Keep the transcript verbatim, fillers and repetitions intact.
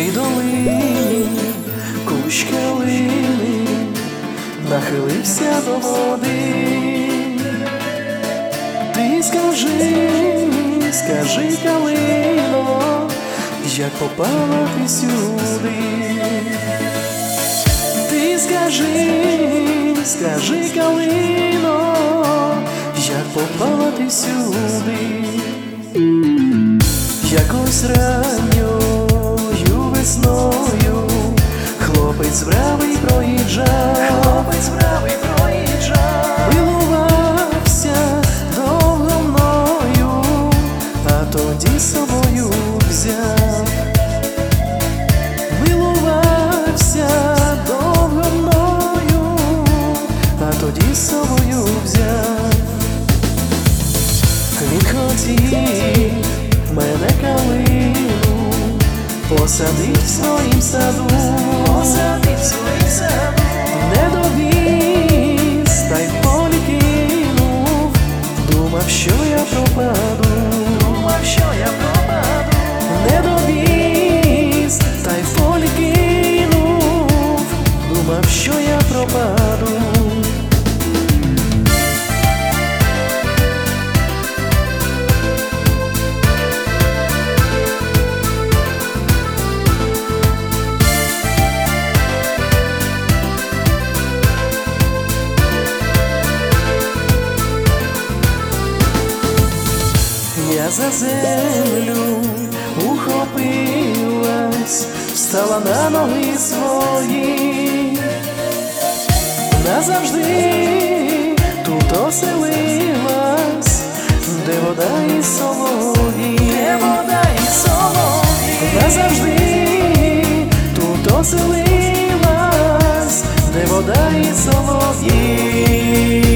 тій долині кущ калини нахилився до води. Ти скажи, скажи, калино, як попала ти сюди? Ти скажи, скажи, калино, як попала ти сюди? Якось ранньою весною хлопець бравий проїжджав, хлопець бравий проїжджав, милувався довго мною, а тоді з собою взяв. Милувався довго мною, а тоді з собою взяв. Він хотів мене, калину, посадив в своїм саду, посадив в своїм саду, не довіз, та й в полі кинув, думав, що я пропаду, думав, що я пропаду, не довіз, та й в полі кинув, думав, що я пропаду. Я за землю ухопилась, встала на ноги свої, назавжди тут оселилась, де вода і солов'ї, де вода і солов'ї, назавжди тут оселилась, де вода і солов'ї.